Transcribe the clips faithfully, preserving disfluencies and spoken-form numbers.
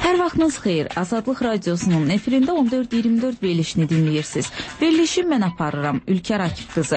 Hər vaxtınız xeyir. Azadlıq Radiosunun efirində on dörd iyirmi dörd verilişini dinləyirsiniz. Verilişi mən aparıram, Ülkər Akif qızı.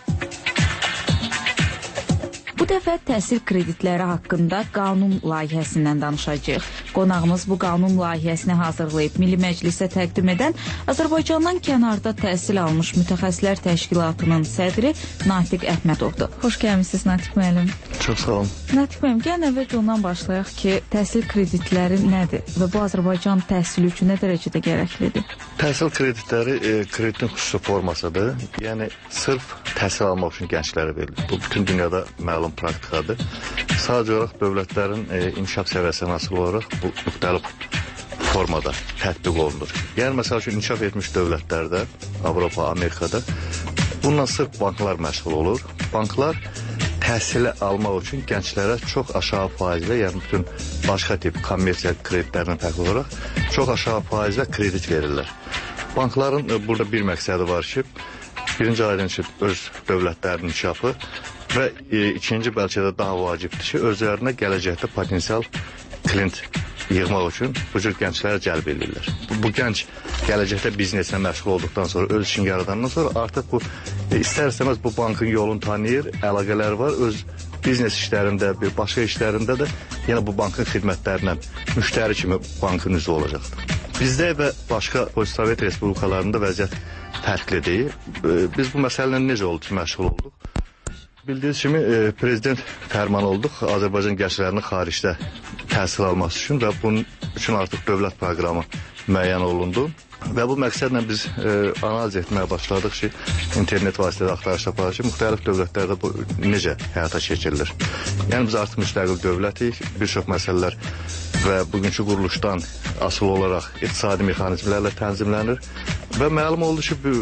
Bu dəfə təhsil kreditləri haqqında qanun layihəsindən danışacağıq. Qonağımız bu qanun layihəsini hazırlayıb Milli Məclisə təqdim edən Azərbaycandan kənarda təhsil almış mütəxəssislər təşkilatının sədri Natiq Əhmədovdur. Xoş gəlmisiniz Natiq müəllim. Çox sağ olun. Natiq müəllim, gəlin əvvəlcə ondan başlayaq ki, təhsil kreditləri nədir və bu Azərbaycan təhsili üçün nə dərəcədə gərəklidir? Təhsil kreditləri e, kreditin xüsusi formasıdır. Yəni sırf təhsil almaq üçün gənclərə verilir. Bu bütün dünyada məlum praktikadır. Sadəcə olaraq dövlətlərin e, inkişaf səviyyəsinə asılı olaraq bu müxtəlif formada tətbiq olunur. Yəni məsəl üçün inkişaf etmiş dövlətlərdə, Avropa, Amerikada bununla sırf banklar məşğul olur. Banklar təhsili almaq üçün gənclərə çox aşağı faizlə, yəni bütün başqa tip kommersiya kreditlərindən fərqli olaraq çox aşağı faizlə kredit verirlər. Bankların e, burada bir məqsədi var ki, birinci aydın ki, öz dövlətlərinin inkişafı və e, ikinci bəlkə də daha vacibdir ki, özlərinə gələcəkdə potensial klient yığmaq üçün bu cür gəncləri cəlb edirlər. Bu, bu gənc gələcəkdə bizneslə məşğul olduqdan sonra, öz işini yaradandan sonra artıq bu e, istər-istəməz bu bankın yolunu tanıyır, əlaqələri var, öz biznes işlərində, bir başqa işlərində də yenə bu bankın xidmətlərindən müştəri kimi bankın üzvü olacaqdır. Bizdə və başqa post-sovet respublikalarında vəziyyət fərqlidir. Biz bu məsələlə necə oldu ki, məşğul olduq? Bildiyiniz kimi prezident fərmanı olduq Azərbaycan gənclərinin xaricdə təhsil alması üçün və bunun üçün artıq dövlət proqramı müəyyən olundu. Və bu məqsədlə biz e, analiz etməyə başladıq ki, internet vasitədə axtarış aparaq ki, müxtəlif dövlətlərdə bu necə həyata keçirilir. Yəni biz artıq müstəqil dövlətik, bir çox məsələlər və bugünkü quruluşdan asılı olaraq iqtisadi mexanizmlərlə tənzimlənir və məlum oldu ki, bu,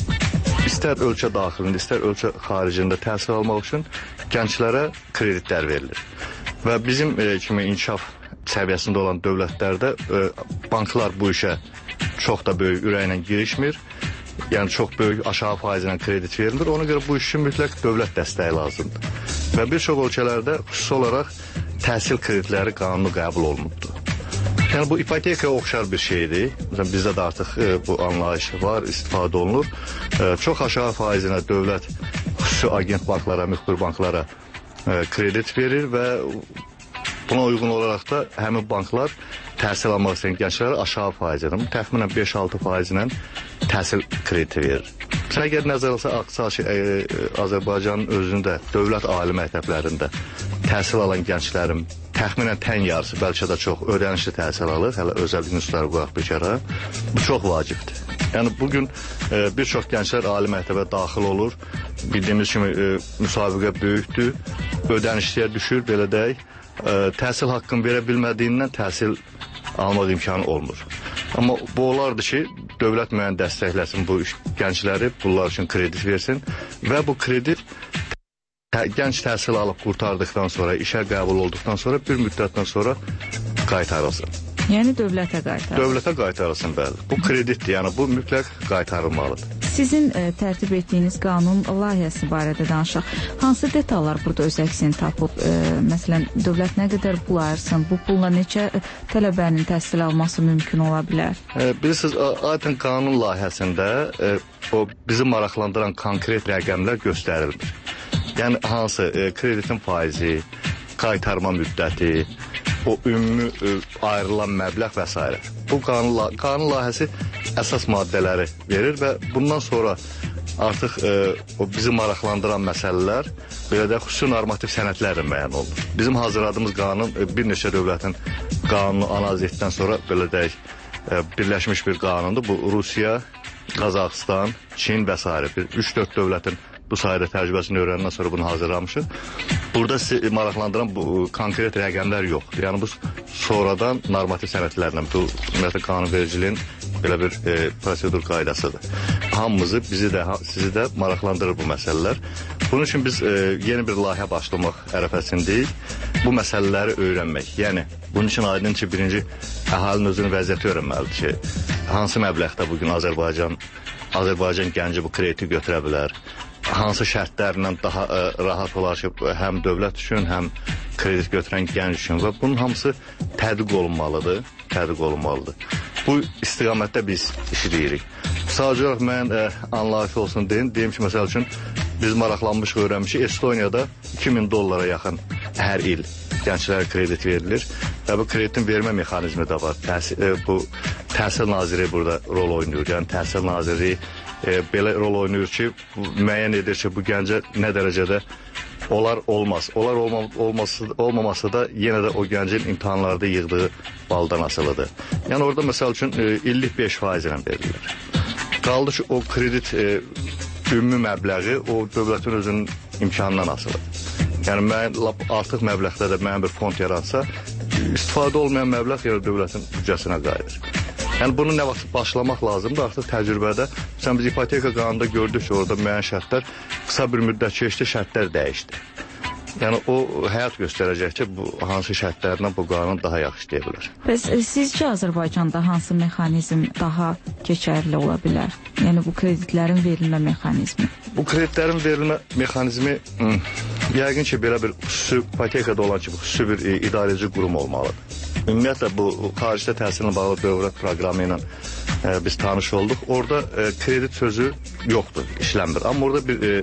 istər ölkə daxilində, istər ölkə xaricində təhsil almaq üçün gənclərə kreditlər verilir. Və bizim e, kimi inkişaf səviyyəsində olan dövlətlərdə e, banklar bu işə çox da böyük ürəklə girişmir. Yəni çox böyük aşağı faizlə kredit verilir. Ona görə bu iş üçün mütləq dövlət dəstəyi lazımdır. Və bir çox ölkələrdə xüsusi olaraq təhsil kreditləri qanunu qəbul olunubdur. Yəni bu ipotekaya oxşar bir şeydir. Məsələn, bizdə də artıq e, bu anlayış var, istifadə olunur. E, çox aşağı faizinə dövlət xüsusi agent banklara, müxbir banklara e, kredit verir və buna uyğun olaraq da həmin banklar təhsil almaq istəyən gənclərə aşağı faizlə, təxminən beş altı faizlə təhsil krediti verir. Əgər nəzər alsa, Aqsaç, e, Azərbaycanın özündə, dövlət ali məktəblərində təhsil alan gənclərin təxminən tən yarısı, bəlkə də çox ödənişli təhsil alır, hələ özəl institutları qoyaq bir kərə. Bu çox vacibdir. Yəni bugün e, bir çox gənclər ali məktəbə daxil olur. Bildiyimiz kimi e, müsabiqə böyükdür, ödənişliyə düşür, belə deyək. E, təhsil haqqını verə bilmədiyindən təhsil almaq imkanı olmur. Amma bu olardı ki, dövlət müəyyən dəstəkləsin bu gəncləri, bunlar üçün kredit versin və bu kredit tə, gənc təhsil alıb qurtardıqdan sonra, işə qəbul olduqdan sonra bir müddətdən sonra qaytarılsın. Yəni dövlətə qaytarılsın. Dövlətə qaytarılsın, bəli. Bu kreditdir, yəni bu mütləq qaytarılmalıdır. Sizin e, tərtib etdiyiniz qanun layihəsi barədə danışaq. Hansı detallar burada öz əksini tapıb? E, məsələn, dövlət nə qədər pul ayırsın? Bu pulla neçə tələbənin təhsil alması mümkün ola bilər? E, bilirsiniz, adətən qanun layihəsində e, o bizi maraqlandıran konkret rəqəmlər göstərilmir. Yəni hansı e, kreditin faizi, qaytarma müddəti, o ümumi e, ayrılan məbləğ və s. Bu qanun, qanun layihəsi əsas maddələri verir və bundan sonra artıq e, o bizi maraqlandıran məsələlər belə də xüsusi normativ sənədlərlə müəyyən olunur. Bizim hazırladığımız qanun e, bir neçə dövlətin qanunu analiz etdikdən sonra belə deyək e, birləşmiş bir qanundur. Bu Rusiya, Qazaxıstan, Çin və s. bir üç dörd dövlətin bu sayədə təcrübəsini öyrəndən sonra bunu hazırlamışıq. Burada sizi maraqlandıran bu konkret rəqəmlər yoxdur. Yəni bu sonradan normativ sənədlərlə, bu ümumiyyətlə qanunvericiliyin belə bir e, prosedur qaydasıdır. Hamımızı, bizi də, sizi də maraqlandırır bu məsələlər. Bunun üçün biz e, yeni bir layihə başlamaq ərəfəsindəyik. Bu məsələləri öyrənmək. Yəni bunun üçün aydın ki, birinci əhalinin özünün vəziyyəti öyrənməlidir ki, hansı məbləğdə bugün Azərbaycan Azərbaycan gənci bu krediti götürə bilər. Hansı şərtlərlə daha ə, rahat olar ki, həm dövlət üçün, həm kredit götürən gənc üçün və bunun hamısı tədqiq olunmalıdır, tədqiq olunmalıdır. Bu istiqamətdə biz işləyirik. Sadəcə olaraq mən ə, anlayışı olsun deyim, deyim ki, məsəl üçün biz maraqlanmışıq, öyrənmişik, Estoniyada iki min dollara yaxın hər il gənclərə kredit verilir və bu kreditin vermə mexanizmi də var. Təhsil, e, bu Təhsil Naziri burada rol oynayır. Yəni Təhsil Naziri e, belə rol oynayır ki, müəyyən edir ki, bu gəncə nə dərəcədə olar olmaz. Olar olma, olması, olmaması da yenə də o gəncin imtahanlarda yığdığı baldan asılıdır. Yəni orada məsəl üçün e, illik beş faiz ilə verilir. Qaldı ki, o kredit e, ümumi məbləği o dövlətin özünün imkanından asılıdır. Yəni mən artıq məbləğdə də mənim bir fond yaransa, istifadə olmayan məbləğ yəni dövlətin büdcəsinə qayıdır. Yəni bunu nə vaxt başlamaq lazımdır? Artıq təcrübədə, sən biz ipoteka qanununda gördük ki, orada müəyyən şərtlər qısa bir müddət keçdi, şərtlər dəyişdi. Yəni o həyat göstərəcək ki, bu hansı şərtlərlə bu qanun daha yaxşı işləyə bilər. Bəs sizcə Azərbaycanda hansı mexanizm daha keçərli ola bilər? Yəni bu kreditlərin verilmə mexanizmi? Bu kreditlərin verilmə mexanizmi ım, yəqin ki, belə bir xüsusi ipotekada olan ki, xüsusi bir e, idarəci qurum olmalıdır. Ümumiyyətlə bu xaricdə təhsillə bağlı dövlət proqramı ilə e, biz tanış olduq. Orada e, kredit sözü yoxdur, işlənmir. Amma orada bir e,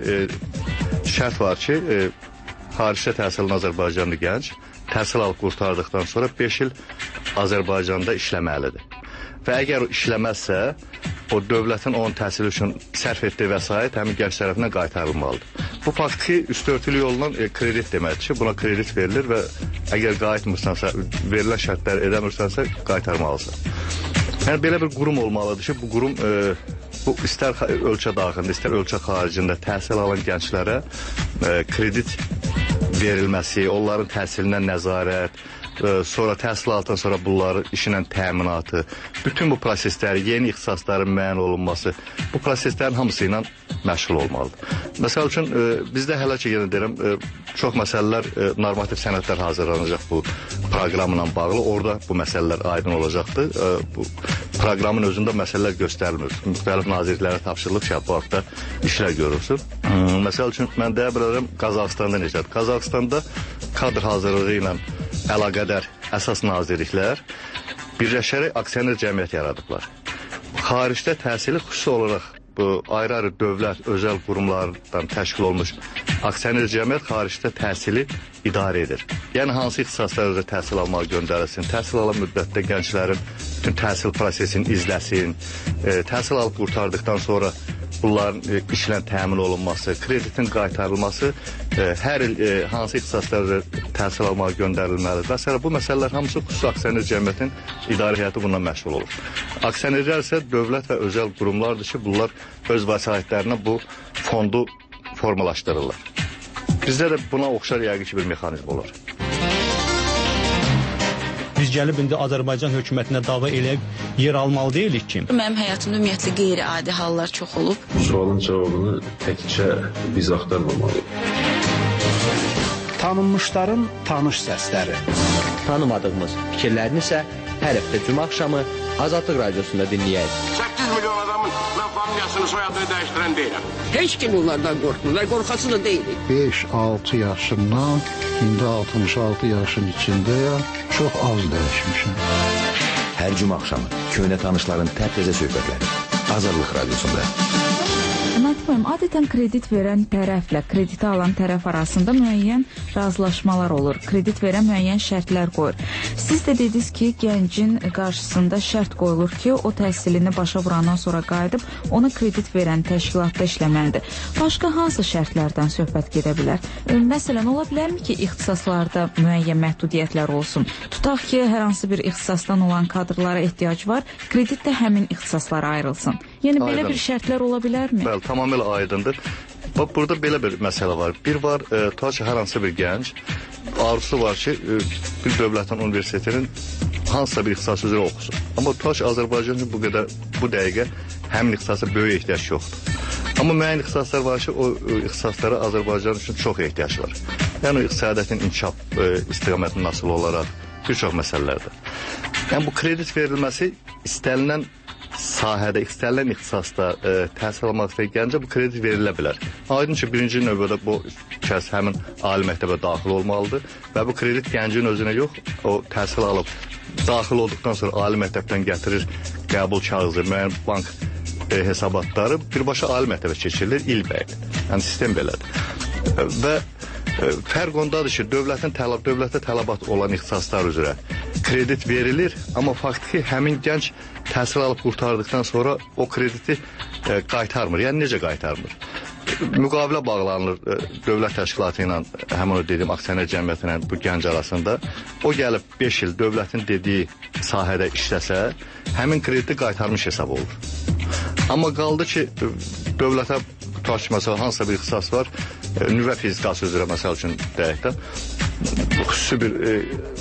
e, şərt var ki, e, xaricdə təhsilin Azərbaycanlı gənc təhsil alıb qurtardıqdan sonra beş il Azərbaycanda işləməlidir. Və əgər o işləməzsə, o dövlətin onun təhsili üçün sərf etdiyi vəsait həmin gənc tərəfindən qaytarılmalıdır. Bu faktiki üstörtülü yolla e, kredit deməkdir ki, buna kredit verilir və əgər qayıtmırsansa, verilən şərtləri edəmirsənsə, qaytarmalısan. Yəni belə bir qurum olmalıdır ki, bu qurum e, bu istər ölkə daxilində, istər ölkə xaricində təhsil alan gənclərə e, kredit verilməsi, onların təhsilinə nəzarət, sonra təhsil aldıqdan sonra bunların işinin təminatı, bütün bu prosesləri, yeni ixtisasların müəyyən olunması, bu proseslərin hamısı ilə məşğul olmalıdır. Məsəl üçün, bizdə hələ ki, yenə deyirəm, çox məsələlər, normativ sənədlər hazırlanacaq bu proqramla bağlı. Orada bu məsələlər aydın olacaqdır. Bu proqramın özündə məsələlər göstərilmir. Müxtəlif nazirliklərə tapşırılıb ki, bu haqda işlər görülsün. Məsəl üçün, mən deyə bilərəm, Qazaxıstanda necədir? Qazaxıstanda kadr hazırlığı ilə əlaqədar əsas nazirliklər birləşərək aksioner cəmiyyət yaradıblar. Xaricdə təhsili xüsusi olaraq bu ayrı-ayrı dövlət, özəl qurumlardan təşkil olmuş aksioner cəmiyyət xaricdə təhsili idarə edir. Yəni hansı ixtisaslar üzrə təhsil almağa göndərilsin, təhsil alan müddətdə gənclərin bütün təhsil prosesini izləsin, e, təhsil alıb qurtardıqdan sonra bunların e, işlə təmin olunması, kreditin qaytarılması, e, hər il e, hansı ixtisaslar üzrə təhsil almağa göndərilməlidir. Məsələn, bu məsələlər hamısı xüsusi aksioner cəmiyyətin idarə heyəti bundan məşğul olur. Aksionerlər isə dövlət və özəl qurumlardır ki, bunlar öz vəsaitlərinə bu fondu formalaşdırırlar. Bizdə də buna oxşar yəqin ki, bir mexanizm olur. Biz gəlib indi Azərbaycan hökumətinə dava eləyib yer almalı deyilik ki. Mənim həyatımda ümumiyyətlə qeyri-adi hallar çox olub. Bu sualın cavabını təkcə biz axtarmamalıyıq. Tanınmışların tanış səsləri. Tanımadığımız fikirlərini isə hər həftə cümə axşamı Azadlıq Radiosunda dinləyək. səkkiz milyon adamın mən familiyasını, soyadını dəyişdirən deyiləm. Heç kim onlardan qorxmurlar, qorxası da deyilik. beş altı yaşımdan indi altmış altı yaşın içindəyəm, çox az dəyişmişəm. Hər cümə axşamı köhnə tanışların tərtəzə söhbətləri Azadlıq Radiosunda. Natiqim, adətən kredit verən tərəflə krediti alan tərəf arasında müəyyən razılaşmalar olur. Kredit verən müəyyən şərtlər qoyur. Siz də dediniz ki, gəncin qarşısında şərt qoyulur ki, o təhsilini başa vurandan sonra qayıdıb ona kredit verən təşkilatda işləməlidir. Başqa hansı şərtlərdən söhbət gedə bilər? Məsələn, ola bilərmi ki, ixtisaslarda müəyyən məhdudiyyətlər olsun? Tutaq ki, hər hansı bir ixtisasdan olan kadrlara ehtiyac var, kredit də həmin ixtisaslara ayrılsın. Yəni, belə Aydın. Bir şərtlər ola bilərmi? Bəli, tamamilə aydındır. Bax, burada belə bir məsələ var. Bir var, e, ta ki, hər hansı bir gənc arzusu var ki, e, bir dövlətin universitetinin hansısa bir ixtisas üzrə oxusun. Amma ta ki, Azərbaycan üçün bu qədər, bu dəqiqə həmin ixtisasa böyük ehtiyac yoxdur. Amma müəyyən ixtisaslar var ki, o e, ixtisaslara Azərbaycan üçün çox ehtiyac var. Yəni, iqtisadiyyatın inkişaf e, istiqamətinin nasıl olaraq bir çox məsələlərdir. Yəni, bu kredit verilməsi istənilən sahədə, istənilən ixtisasda e, təhsil almaq istəyən gəncə bu kredit verilə bilər. Aydın ki, birinci növbədə bu kəs həmin ali məktəbə daxil olmalıdır və bu kredit gəncin özünə yox, o təhsil alıb daxil olduqdan sonra ali məktəbdən gətirir qəbul kağızı, müəyyən bank e, hesabatları birbaşa ali məktəbə keçirilir ilbəyin. Yəni sistem belədir. E, və e, fərq ondadır ki, dövlətin tələb, dövlətdə tələbat olan ixtisaslar üzrə kredit verilir, amma faktiki həmin gənc təhsil alıb qurtardıqdan sonra o krediti e, qaytarmır. Yəni necə qaytarmır? Müqavilə bağlanılır e, dövlət təşkilatı ilə, həmin o dediyim aksioner cəmiyyəti ilə bu gənc arasında. O gəlib beş il dövlətin dediyi sahədə işləsə, həmin krediti qaytarmış hesab olur. Amma qaldı ki, dövlətə tutaq ki, məsələn, hansısa bir ixtisas var, e, nüvə fizikası üzrə məsəl üçün deyək də, xüsusi bir e,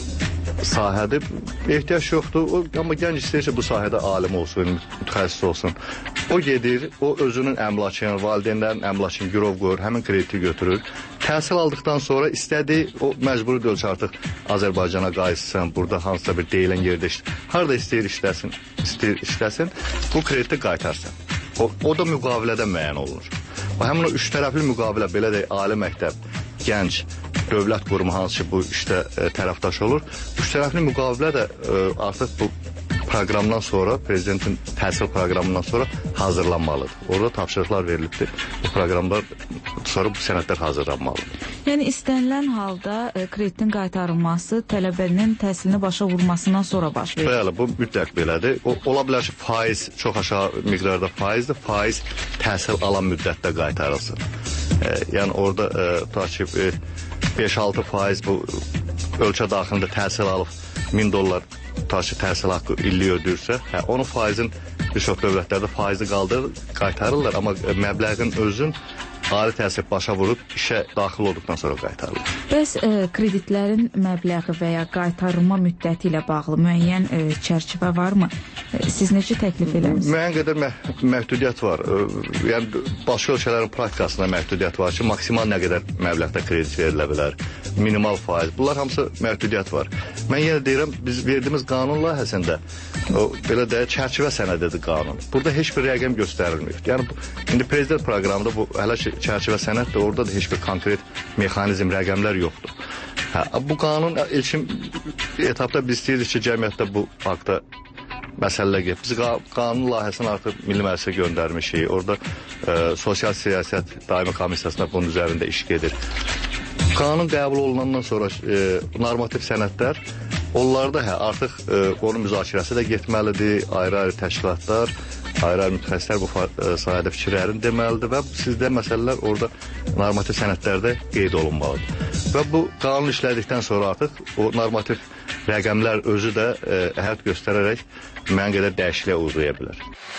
sahədir, ehtiyac yoxdur, o, amma gənc istəyirsə bu sahədə alim olsun, mütəxəssis olsun. O gedir, o özünün əmlakını, valideynlərin əmlakını girov qoyur, həmin krediti götürür. Təhsil aldıqdan sonra istədiyi, o məcburi deyil ki, artıq Azərbaycana qayıtsın, burada hansısa bir deyilən yerdə işləsin. Harada istəyir işləsin, istəyir işləsin, bu krediti qaytarsın. O, o da müqavilədə müəyyən olunur. O, həmin o üç tərəfli müqavilə, belə deyək, ali məktəb, gənc, dövlət qurumu hansı ki bu işdə e, tərəfdaş olur. Üç tərəfli müqavilə də e, artıq bu proqramdan sonra, prezidentin təhsil proqramından sonra hazırlanmalıdır. Orada tapşırıqlar verilibdir. Bu proqramlar sonra bu sənədlər hazırlanmalıdır. Yəni istənilən halda e, kreditin qaytarılması tələbənin təhsilini başa vurmasından sonra baş verir. Bəli, bu mütləq belədir. O, ola bilər ki, faiz çox aşağı miqdarda faizdir. Faiz təhsil alan müddətdə qaytarılsın. E, yəni orada e, tutaq ki, e, beş altı faiz bu ölkə daxilində təhsil alıb min dollar tutaq ki, təhsil haqqı illik ödürsə, hə, onun faizin bir çox dövlətlərdə faizi qaldırır, qaytarırlar, amma məbləğin özün ali təhsil başa vurub işə daxil olduqdan sonra qaytarılır. Bəs e, kreditlərin məbləği və ya qaytarılma müddəti ilə bağlı müəyyən e, çərçivə varmı? E, siz necə təklif eləmisiniz? Müəyyən qədər mə məhdudiyyət var. E, yəni başqa ölkələrin praktikasında məhdudiyyət var ki, maksimal nə qədər məbləğdə kredit verilə bilər, minimal faiz. Bunlar hamısı məhdudiyyət var. Mən yenə deyirəm, biz verdiyimiz qanun layihəsində o belə deyək, çərçivə sənədidir qanun. Burada heç bir rəqəm göstərilmir. Yəni bu, indi prezident proqramında bu hələ ki çərçivə sənəddir, orada da heç bir konkret mexanizm, rəqəmlər yoxdur. Hə, bu qanun ilkin etapda biz istəyirik ki, cəmiyyətdə bu haqda məsələlər gedir. Biz qanun layihəsini artıq Milli Məclisə göndərmişik. Orada e, sosial siyasət daimi komissiyasında bunun üzərində iş gedir. Qanun qəbul olunandan sonra e, normativ sənədlər, onlarda hə, artıq e, onun müzakirəsi də getməlidir, ayrı-ayrı təşkilatlar, ayrı-ayrı mütəxəssislər bu e, sahədə fikirlərini deməlidir və sizdə məsələlər orada normativ sənədlərdə qeyd olunmalıdır. Və bu qanun işlədikdən sonra artıq o normativ rəqəmlər özü də e, əhəd göstərərək müəyyən qədər dəyişikliyə uğraya bilər.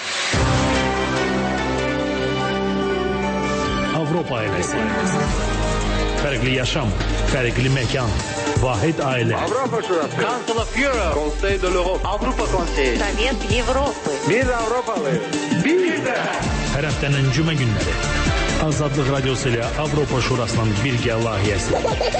Avropa ailəsi. Fərqli yaşam, fərqli məkan, vahid ailə. Avropa Şurası. Council of Europe. Conseil de l'Europe. Avropa Konseyi. Sovet Avropa. Biz Avropalıyıq. Biz də. Hər həftənin cümə günləri. Azadlıq Radiosu ilə Avropa Şurasının birgə layihəsi.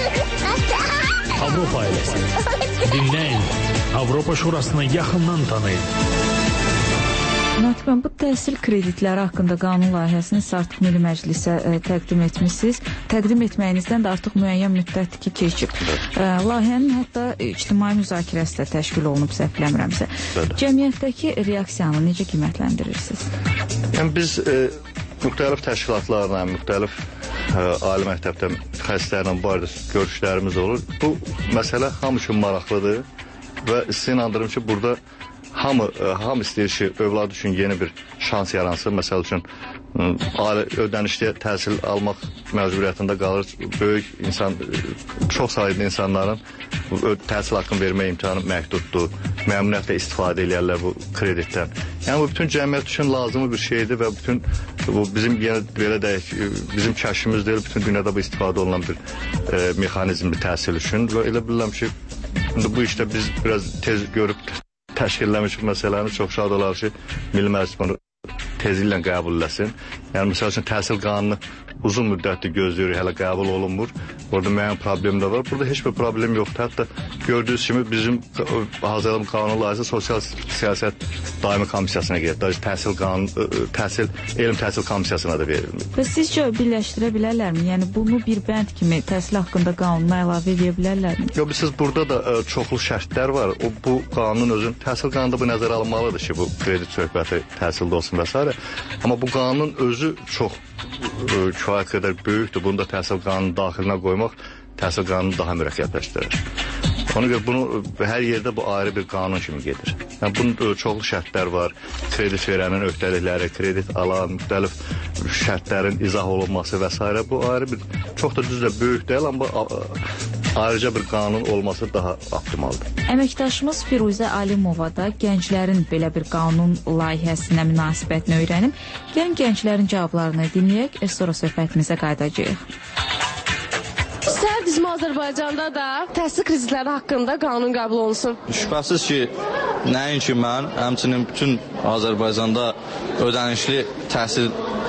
Avropa ailəsi. Dinləyin. Avropa Şurasını yaxından tanıyın. Natiq müəllim, bu təhsil kreditləri haqqında qanun layihəsini siz artıq Milli Məclisə e, təqdim etmişsiniz. Təqdim etməyinizdən də artıq müəyyən müddət ki keçib. E, layihənin hətta ictimai müzakirəsi də təşkil olunub, səhv eləmirəmsə. Cəmiyyətdəki reaksiyanı necə qiymətləndirirsiniz? Yəni biz e, müxtəlif təşkilatlarla, müxtəlif e, ali məktəbdə mütəxəssislərlə bu arada görüşlərimiz olur. Bu məsələ hamı üçün maraqlıdır və sizə inandırım ki, burada hamı, hamı istəyir ki, övladı üçün yeni bir şans yaransın. Məsəl üçün, ali ödənişli təhsil almaq məcburiyyətində qalır. Böyük insan, çox sayıda insanların təhsil haqqını vermə imkanı məhduddur. Məmnuniyyətlə istifadə edərlər bu kreditdən. Yəni, bu bütün cəmiyyət üçün lazımı bir şeydir və bütün bu bizim yenə belə deyək, bizim kəşfimiz deyil, bütün dünyada bu istifadə olunan bir e, mexanizmdir təhsil üçün. Və elə bilirəm ki, bu işdə biz biraz tez görüb təşkilləmiş məsələni çox şad olar ki, Milli Məclis bunu tezliklə qəbul eləsin. Yəni, misal üçün, təhsil qanunu uzun müddətli gözləyirik, hələ qəbul olunmur. Orada müəyyən problemlər var. Burada heç bir problem yoxdur. Hətta gördüyünüz kimi bizim hazırladığımız qanun layihəsi Sosial Siyasət Daimi Komissiyasına gedir. Təhsil qanun, təhsil, elm təhsil komissiyasına da verilmir. Və sizcə birləşdirə bilərlərmi? Yəni, bunu bir bənd kimi təhsil haqqında qanuna əlavə edə bilərlərmi? Yox, siz burada da ə, çoxlu şərtlər var. O, bu qanun özün, təhsil qanunda bu nəzərə alınmalıdır ki, bu kredit söhbəti təhsildə olsun və s. Amma bu qanun özü çox kifayət qədər böyükdür. Bunu da təhsil qanunun daxilinə qoymaq təhsil qanunu daha mürəkkəbləşdirir. Ona görə bunu hər yerdə bu ayrı bir qanun kimi gedir. Yəni, bunun çoxlu şərtlər var. Kredit verənin öhdəlikləri, kredit alan, müxtəlif şərtlərin izah olunması və s. Bu ayrı bir, çox da düzlə böyük deyil, amma ayrıca bir qanun olması daha optimaldır. Əməkdaşımız Firuzə Alimova da gənclərin belə bir qanun layihəsinə münasibətini öyrənib. Gəlin gənclərin cavablarını dinləyək, sonra söhbətimizə qayıdacağıq. İstərdinizmi Azərbaycanda da təhsil kreditləri haqqında qanun qəbul olunsun? Şübhəsiz ki, nəinki mən, həmçinin bütün Azərbaycanda ödənişli təhsil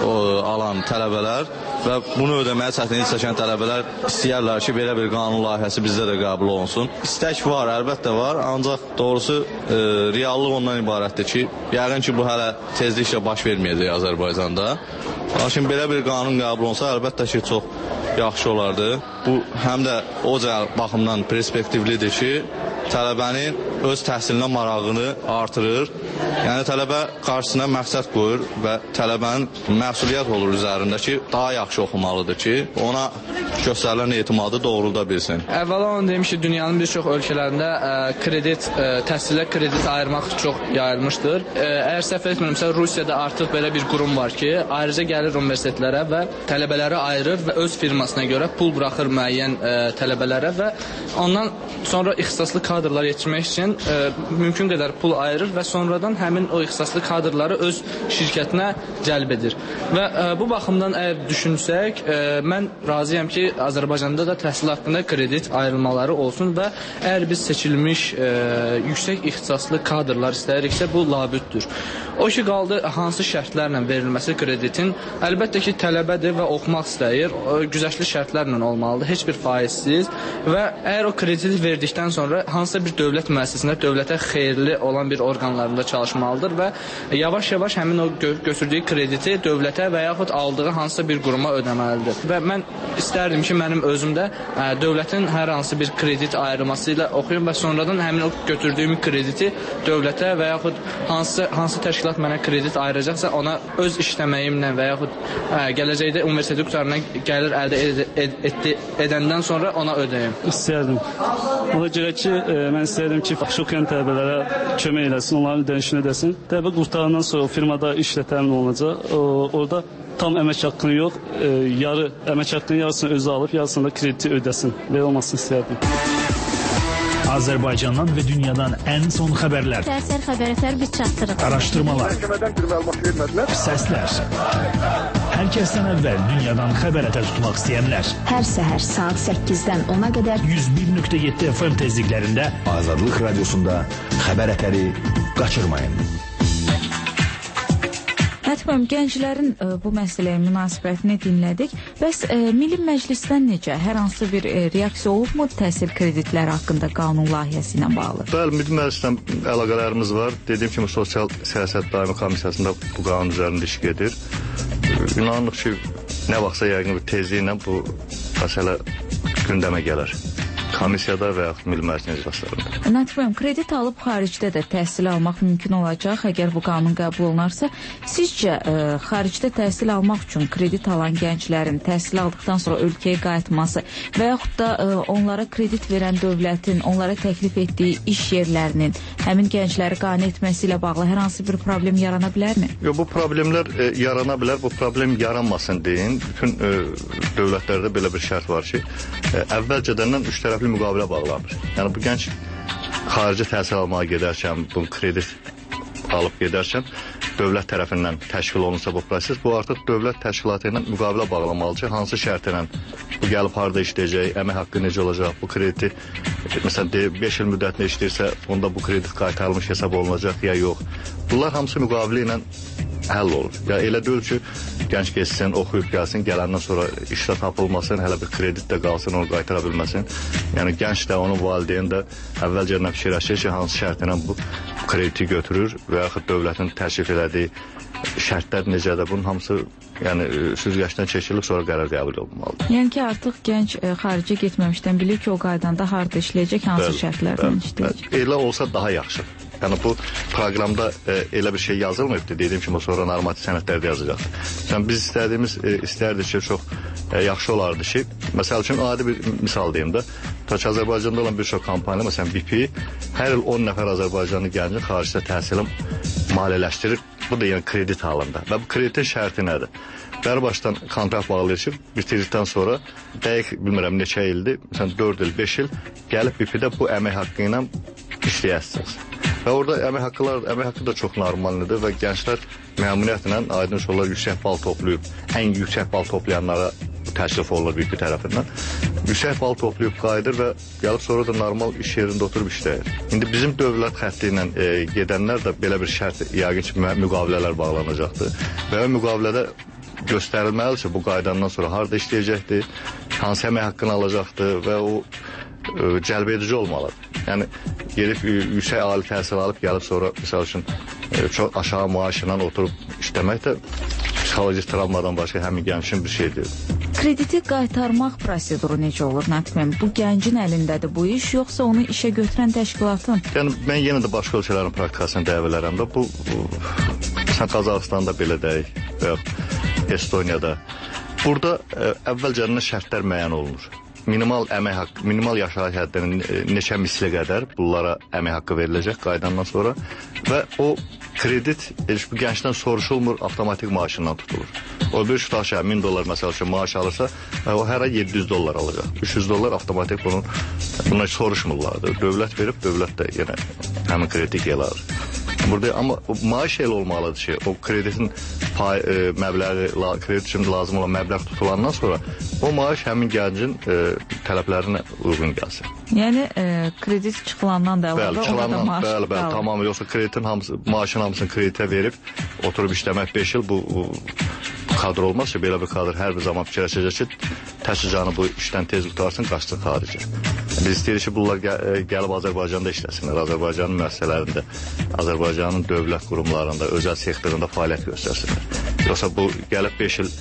alan tələbələr və bunu ödəməyə çətinlik çəkən tələbələr istəyərlər ki, belə bir qanun layihəsi bizdə də qəbul olunsun. İstək var, əlbəttə var, ancaq doğrusu e, reallıq ondan ibarətdir ki, yəqin ki, bu hələ tezliklə baş verməyəcək Azərbaycanda. Lakin belə bir qanun qəbul olunsa, əlbəttə ki, çox yaxşı olardı. Bu, həm də o cəhət baxımdan perspektivlidir ki, tələbənin öz təhsilinə marağını artırır. Yəni, tələbə qarşısına məqsəd qoyur və tələbənin məsuliyyət olur üzərində ki, daha yaxşı oxumalıdır ki, ona göstərilən etimadı doğrulda bilsin. Əvvəla onu deyim ki, dünyanın bir çox ölkələrində ə, kredit, ə, təhsilə kredit ayırmaq çox yayılmışdır. Ə, əgər səhv etmirəmsə, Rusiyada artıq belə bir qurum var ki, ayrıca gəlir universitetlərə və tələbələri ayırır və öz firmasına görə pul buraxır müəyyən ə, tələbələrə və ondan sonra ixtisaslı kadrlar yetişmək üçün ə, mümkün qədər pul ayırır və sonradan həmin o ixtisaslı kadrları öz şirkətinə cəlb edir. Və ə, bu baxımdan əgər düşünsək, ə, mən razıyam ki, Azərbaycanda da təhsil haqqında kredit ayrılmaları olsun və əgər biz seçilmiş ə, yüksək ixtisaslı kadrlar istəyiriksə, bu labüddür. O ki, qaldı hansı şərtlərlə verilməsi kreditin, əlbəttə ki, tələbədir və oxumaq istəyir, güzəştli şərtlərlə olmalıdır, heç bir faizsiz və əgər o krediti verdikdən sonra hansısa bir dövlət müəssisəsində, dövlətə xeyirli olan bir orqanlarında çalışmalıdır və yavaş-yavaş həmin o gö götürdüyü krediti dövlətə və yaxud aldığı hansısa bir quruma ödəməlidir. Və mən istərdim ki, mənim özüm də ə, dövlətin hər hansı bir kredit ayrılması ilə oxuyum və sonradan həmin o götürdüyüm krediti dövlətə və yaxud hansı, hansı təşkilat mənə kredit ayıracaqsa, ona öz işləməyimlə və yaxud ə, gələcəkdə universiteti qurtarına gəlir əldə ed ed ed edəndən sonra ona ödəyim. İstərdim. Ona görə ki, e, mən istərdim ki, yaxşı oxuyan tələbələrə kömək eləsin, onların ödənişini edəsin. Tələbə qurtarandan sonra firmada işlə təmin olunacaq. O, orada tam əmək haqqını yox, e, yarı əmək haqqının yarısını özü alıb, yarısını da krediti ödəsin. Belə olmasını istərdim. Azərbaycandan və dünyadan ən son xəbərlər. Səhər xəbərlər biz çatdırırıq. Araşdırmalar. Səslər. Hər kəsdən əvvəl dünyadan xəbərətə tutmaq istəyənlər. Hər səhər saat səkkizdən ona qədər yüz bir nöqtə yeddi F M tezliklərində Azadlıq Radiosunda xəbər ətəri qaçırmayın. Hətməm, gənclərin ə, bu məsələyə münasibətini dinlədik. Bəs ə, Milli Məclisdən necə? Hər hansı bir ə, reaksiya olubmu təhsil kreditləri haqqında qanun layihəsi ilə bağlı? Bəli, Milli Məclisdən əlaqələrimiz var. Dediyim kimi Sosial Siyasət Daimi Komissiyasında bu qanun üzərində iş gedir. İnanırıq ki, nə vaxtsa yəqin bir tezliklə bu məsələ gündəmə gələr. Komissiyada və yaxud Milli Məclisin iclaslarında. Natiqəm, kredit alıb xaricdə də təhsil almaq mümkün olacaq. Əgər bu qanun qəbul olunarsa, sizcə ə, xaricdə təhsil almaq üçün kredit alan gənclərin təhsil aldıqdan sonra ölkəyə qayıtması və yaxud da ə, onlara kredit verən dövlətin onlara təklif etdiyi iş yerlərinin həmin gəncləri qane etməsi ilə bağlı hər hansı bir problem yarana bilərmi? Yox, bu problemlər ə, yarana bilər. Bu problem yaranmasın deyin. Bütün ə, dövlətlərdə belə bir şərt var ki, ə, əvvəlcədən üç tərəfli müqavilə bağlanır. Yəni bu gənc xarici təhsil almağa gedərkən, bu kredit alıb gedərkən dövlət tərəfindən təşkil olunsa bu proses, bu artıq dövlət təşkilatı ilə müqavilə bağlamalı ki, hansı şərtlə bu gəlib harda işləyəcək, əmək haqqı necə olacaq, bu krediti məsələn beş il müddətində işləyirsə, onda bu kredit qaytarılmış hesab olunacaq ya yox. Bunlar hamısı müqavilə ilə həll olur. Ya elə deyil ki, gənc keçsin, oxuyub gəlsin, gələndən sonra işlə tapılmasın, hələ bir kredit də qalsın, onu qaytara bilməsin. Yəni gənc də, onun valideyn də əvvəlcədən fikirləşir ki, hansı şərtlə bu krediti götürür və yaxud dövlətin təklif elədiyi şərtlər necədir, bunun hamısı yəni süzgəçdən keçirilib sonra qərar qəbul olunmalıdır. Yəni ki, artıq gənc ə, xaricə getməmişdən bilir ki, o qaydanda harda işləyəcək, hansı bəl, şərtlərlə bəl, işləyəcək. Bəl. Elə olsa daha yaxşı. Yəni bu proqramda e, elə bir şey yazılmayıbdır. Dediyim kimi sonra normativ sənədlərdə yazacaq. Yəni biz istədiyimiz e, istərdik ki, çox e, yaxşı olardı ki, məsəl üçün adi bir misal deyim də, Taç Azərbaycanda olan bir çox kampaniya, məsələn B P hər il on nəfər Azərbaycanlı gəncin xaricdə təhsilini maliyyələşdirir. Bu da yəni kredit halında. Və bu kreditin şərti nədir? Bəri başdan kontrakt bağlayır ki, bitirdikdən sonra dəqiq bilmirəm neçə ildir, məsələn dörd il, beş il gəlib B P-də bu əmək haqqı ilə işləyəsiniz. Və orada əmək haqqılar, əmək haqqı da çox normaldır və gənclər məmnuniyyətlə aydın şolar yüksək bal toplayıb, ən yüksək bal toplayanlara təklif olunur B P tərəfindən. Yüksək bal toplayıb qayıdır və gəlib sonra da normal iş yerində oturub işləyir. İndi bizim dövlət xətti ilə e, gedənlər də belə bir şərt yəqin ki, müqavilələr bağlanacaqdır. Və o müqavilədə göstərilməlidir ki, bu qaydandan sonra harda işləyəcəkdir, hansı əmək haqqını alacaqdır və o e, cəlbedici olmalıdır. Yəni gelib yüksək ali təhsil alıb gəlib sonra misal üçün e, çox aşağı maaşla oturub işləmək də psixoloji travmadan başqa həmin gəncin bir şey deyil. Krediti qaytarmaq proseduru necə olur Natiq müəllim? Bu gəncin əlindədir bu iş, yoxsa onu işə götürən təşkilatın? Yəni mən yenə də başqa ölkələrin praktikasını dəvələrim də. Bu, bu sən Qazaxıstanda belə deyək və Estoniyada. Burada ə, əvvəlcədən şərtlər müəyyən olunur. Minimal əmək haqqı, minimal yaşayış həddinin neçə misli qədər bunlara əmək haqqı veriləcək qaydandan sonra və o kredit heç bu gəncdən soruşulmur, avtomatik maaşından tutulur. O bir tutaq ki, min dollar məsəl üçün maaş alırsa, o hər ay yeddi yüz dollar alacaq. üç yüz dollar avtomatik bunun bundan soruşmurlardı. Dövlət verib, dövlət də yenə həmin krediti gəlir. Burada amma maaş elə olmalıdır ki, o kreditin pay, e, məbləği, kredit üçün lazım olan məbləğ tutulandan sonra o maaş həmin gəncin e, tələblərinə uyğun gəlsin. Yəni e, kredit çıxılandan da əlavə orada maaş bəli, bəli, tamam, yoxsa kreditin hamısı, maaşın hamısını kreditə verib oturub işləmək beş il bu, bu kadr olmaz ki, belə bir kadr hər bir zaman fikirləşəcək ki, təşkilatını bu işdən tez qutarsın, qaçsın xaricə. Biz istəyirik ki, bunlar gəl gəlib Azərbaycanda işləsinlər, Azərbaycanın müəssisələrində, Azərbaycanın dövlət qurumlarında, özəl sektorunda fəaliyyət göstərsinlər. Yoxsa bu gəlib beş il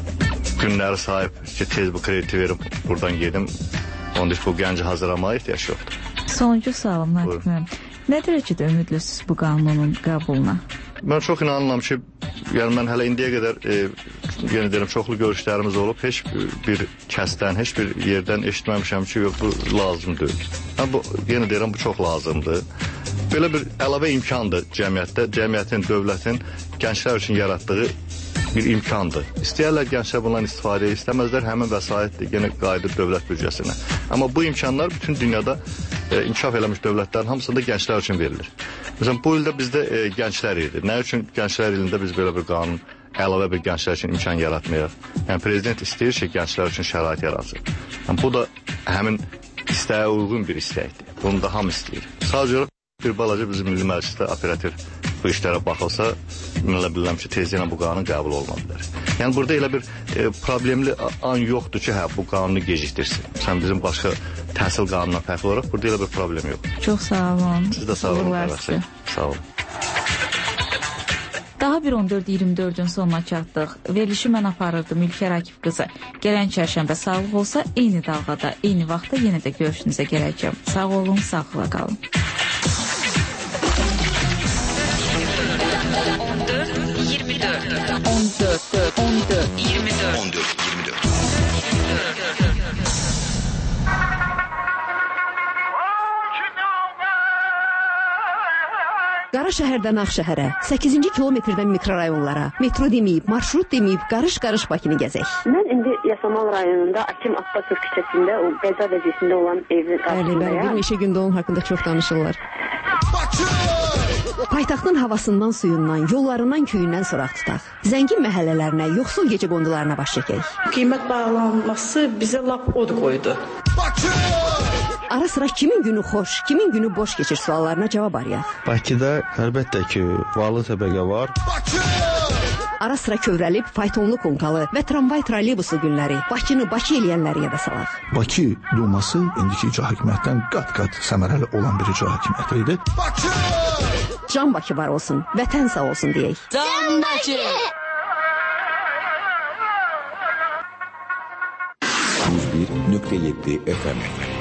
günləri sahib ki, tez bu krediti verim, buradan gedim, onda bu gənci hazırlamaya ehtiyac yoxdur. Sonuncu sualım Natiq müəllim. Nə dərəcədə ümidlisiniz bu qanunun qəbuluna? Mən çox inanıram ki, yəni mən hələ indiyə qədər e, yenə deyirəm, çoxlu görüşlərimiz olub, heç bir kəsdən, heç bir yerdən eşitməmişəm ki, yox, bu lazım deyil. Yəni, bu, yenə deyirəm, bu çox lazımdır. Belə bir əlavə imkandır cəmiyyətdə, cəmiyyətin, dövlətin gənclər üçün yaratdığı bir imkandır. İstəyərlər gənclər bundan istifadə istəməzlər, həmin vəsaitdir, yenə qayıdır dövlət büdcəsinə. Amma bu imkanlar bütün dünyada e, inkişaf eləmiş dövlətlərin hamısında gənclər üçün verilir. Məsələn, bu ildə bizdə e, gənclər idi. Nə üçün gənclər ilində biz belə bir qanun, əlavə bir gənclər üçün imkan yaratmayaq? Yəni, prezident istəyir ki, gənclər üçün şərait yaratsın. Yəni, bu da həmin istəyə uyğun bir istəkdir. Bunu da hamı istəyir. Sadəcə bir balaca bizim Milli Məclisdə operativ bu işlərə baxılsa, mənlə bilirəm ki, tezliklə bu qanun qəbul oluna bilər. Yəni, burada elə bir e, problemli an yoxdur ki, hə, bu qanunu gecikdirsin. Sən bizim başqa təhsil qanununa fərqli olaraq burada elə bir problem yox. Çox sağ olun. Siz də sağ olun. Sağ olun. Daha bir on dörd iyirmi dördün sonuna çatdıq. Verilişi mən aparırdım Ülkər Akif qızı. Gələn çərşənbə sağlıq olsa, eyni dalğada, eyni vaxtda yenə də görüşünüzə gələcəm. Sağ olun, sağlıqla qalın. on dörd iyirmi dörd on dörd on dörd iyirmi dörd on dörd iyirmi dörd Qara şəhərdən Ağşəhərə, səkkizinci kilometrdən mikrorayonlara, metro deməyib, marşrut deməyib, qarış-qarış Bakını gəzək. Mən indi Yasamal rayonunda Akim Abbasov küçəsində, o qəza vəziyyətində olan evin qarşısındayım. Bəli, bəli, bir neçə gündə onun haqqında çox danışırlar. Paytaxtın havasından, suyundan, yollarından, köyündən soraq tutaq. Zəngin məhəllələrinə, yoxsul gecə qondularına baş çəkək. Qiymət bağlanması bizə lap od qoydu. Ara sıra kimin günü xoş, kimin günü boş keçir suallarına cavab arayaq. Bakıda əlbəttə ki, varlı təbəqə var. ara sıra kövrəlib faytonlu konkalı və tramvay troleybusu günləri, Bakını Bakı eləyənləri yada salaq. Bakı Duması indiki icra hakimiyyətdən qat-qat səmərəli olan bir icra hakimiyyəti idi. Bakı! Can Bakı var olsun, vətən sağ olsun deyək. Can Bakı! yüz bir nöqtə yeddi F M